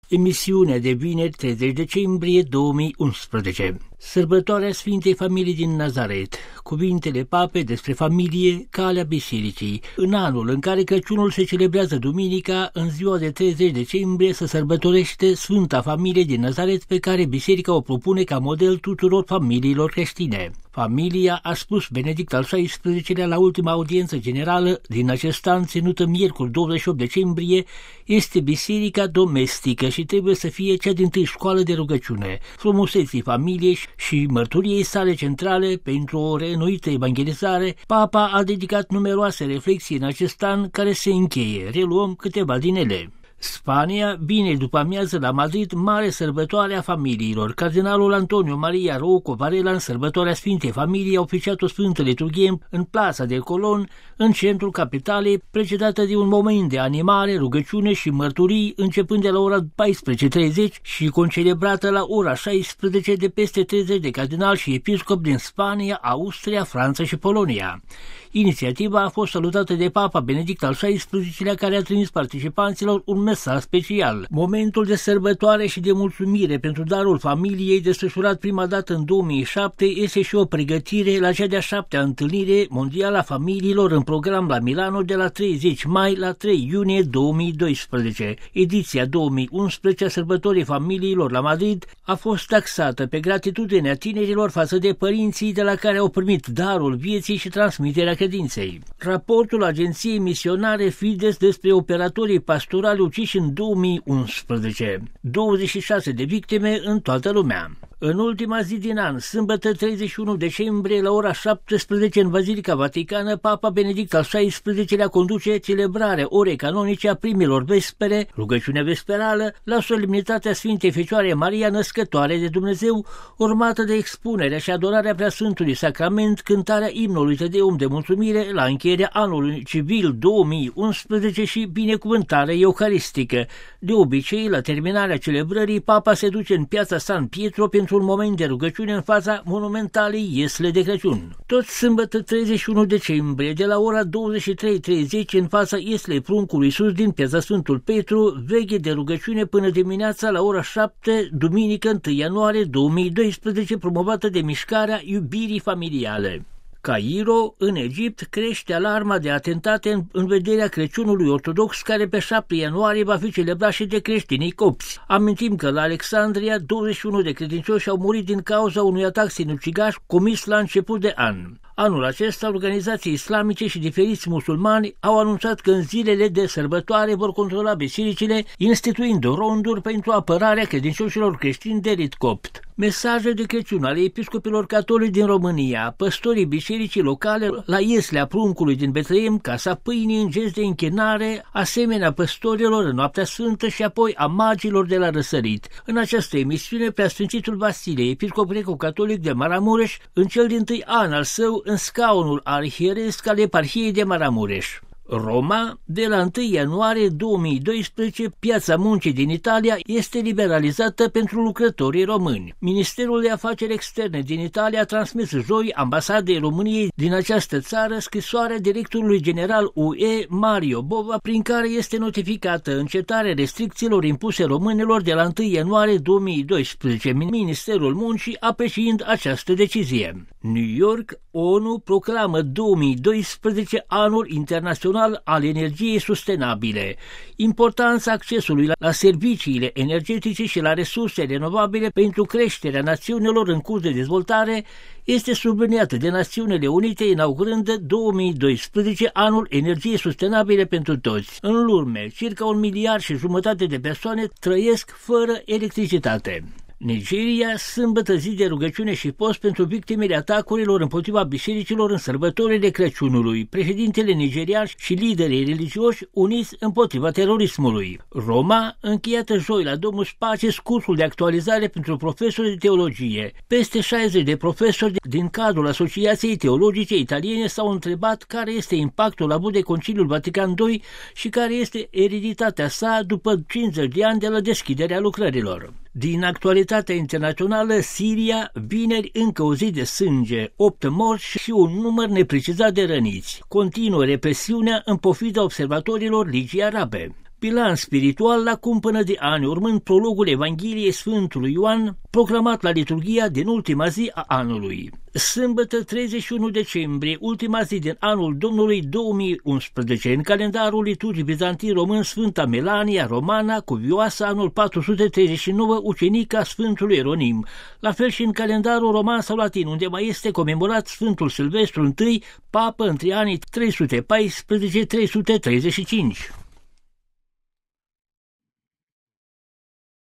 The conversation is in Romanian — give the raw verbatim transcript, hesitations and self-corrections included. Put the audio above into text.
Emisiunea de vineri treizeci decembrie două mii unsprezece. Sărbătoarea Sfintei Familii din Nazaret, cuvintele Papei despre familie, calea bisericii. În anul în care Crăciunul se celebrează duminica, în ziua de treizeci decembrie se sărbătorește Sfânta Familie din Nazaret, pe care biserica o propune ca model tuturor familiilor creștine. Familia, a spus Benedict al șaisprezecelea la ultima audiență generală din acest an, ținută miercuri douăzeci și opt decembrie, este biserica domestică și trebuie să fie cea dintâi școală de rugăciune. Frumuseții familiei și mărturiei sale centrale pentru o reînnoită evangelizare, Papa a dedicat numeroase reflexii în acest an, care se încheie. Reluăm câteva din ele. Spania, vineri după amiază la Madrid, mare sărbătoare a familiilor. Cardinalul Antonio Maria Rouco Varela, în sărbătoarea Sfintei Familiei, a oficiat o sfântă liturghie în Plaza de Colón, în centrul capitalei, precedată de un moment de animare, rugăciune și mărturii, începând de la ora paisprezece treizeci și concelebrată la ora șaisprezece de peste treizeci de cardinali și episcopi din Spania, Austria, Franța și Polonia. Inițiativa a fost salutată de Papa Benedict al șaisprezecelea, care a trimis participanților un mesaj special. Momentul de sărbătoare și de mulțumire pentru darul familiei, desfășurat prima dată în două mii șapte, este și o pregătire la cea de-a șaptea întâlnire mondială a familiilor, în program la Milano de la treizeci mai la trei iunie două mii doisprezece. Ediția două mii unsprezece a sărbătorii familiilor la Madrid a fost taxată pe gratitudinea tinerilor față de părinții de la care au primit darul vieții și transmiterea credinței. Raportul agenției misionare Fides despre operatorii pastorali uciși în două mii unsprezece. douăzeci și șase de victime în toată lumea. În ultima zi din an, sâmbătă treizeci și unu decembrie, la ora șaptesprezece, în Bazilica Vaticană, Papa Benedict al șaisprezecelea conduce celebrarea orei canonice a primilor vespere, rugăciunea vesperală, la solemnitatea Sfintei Fecioare Maria, Născătoare de Dumnezeu, urmată de expunerea și adorarea Preasfântului Sacrament, cântarea imnului Te Deum de mulțumire la încheierea anului civil două mii unsprezece și binecuvântarea eucaristică. De obicei, la terminarea celebrării, Papa se duce în piața San Pietro pentru un moment de rugăciune în fața monumentalei Iesle de Crăciun. Tot sâmbătă treizeci și unu decembrie, de la ora douăzeci și trei treizeci, în fața Ieslei Pruncului Iisus din piața Sfântul Petru, veche de rugăciune până dimineața la ora șapte, duminică întâi ianuarie două mii doisprezece, promovată de mișcarea iubirii familiale. Cairo, în Egipt, crește alarma de atentate în, în vederea Crăciunului ortodox, care pe șapte ianuarie va fi celebrat și de creștinii copți. Amintim că la Alexandria douăzeci și unu de credincioși au murit din cauza unui atac sinucigaș comis la început de an. Anul acesta, organizații islamice și diferiți musulmani au anunțat că în zilele de sărbătoare vor controla bisericile, instituind ronduri pentru apărarea credincioșilor creștini de rit copt. Mesaje de Crăciun ale episcopilor catolici din România, păstorii bisericii locale la Ieslea Pruncului din Betleem, Casa Pâinii, în gest de închinare, asemenea păstorilor în Noaptea Sfântă și apoi a magilor de la răsărit. În această emisiune, Preasfințitul Vasile, episcop greco-catolic de Maramureș, în cel dintâi an al său în scaunul arhieresc al eparhiei de Maramureș. Roma, de la întâi ianuarie două mii doisprezece, piața muncii din Italia este liberalizată pentru lucrătorii români. Ministerul de Afaceri Externe din Italia a transmis joi ambasadei României din această țară scrisoarea directorului general U E, Mario Bova, prin care este notificată încetarea restricțiilor impuse românilor de la întâi ianuarie două mii doisprezece. Ministerul Muncii apreciind această decizie. New York, ONU proclamă două mii doisprezece anul internațional al energiei sustenabile. Importanța accesului la serviciile energetice și la resurse renovabile pentru creșterea națiunilor în curs de dezvoltare este subliniată de Națiunile Unite, inaugurând două mii doisprezece anul energiei sustenabile pentru toți. În lume, circa un miliard și jumătate de persoane trăiesc fără electricitate. Nigeria, sâmbătă, zi de rugăciune și post pentru victimele atacurilor împotriva bisericilor în sărbătorile Crăciunului. Președintele nigerian și liderii religioși uniți împotriva terorismului. Roma, încheiată joi la Domus Pacis cursul de actualizare pentru profesori de teologie. Peste șaizeci de profesori din cadrul Asociației Teologice Italiene s-au întrebat care este impactul avut de Conciliul Vatican doi și care este ereditatea sa după cincizeci de ani de la deschiderea lucrărilor. Din actualitatea internațională, Siria, vineri încă o zi de sânge, opt morți și un număr neprecizat de răniți. Continuă represiunea în pofida observatorilor Ligii Arabe. Bilanț spiritual la cumpănă de ani, urmând prologul Evangheliei Sfântului Ioan, proclamat la liturghia din ultima zi a anului. Sâmbătă treizeci și unu decembrie, ultima zi din anul Domnului două mii unsprezece, în calendarul liturgic bizantin român, Sfânta Melania Romana, cuvioasă anul patru sute treizeci și nouă, ucenica Sfântului Eronim, la fel și în calendarul roman sau latin, unde mai este comemorat Sfântul Silvestru I, papă între anii trei sute paisprezece - trei sute treizeci și cinci.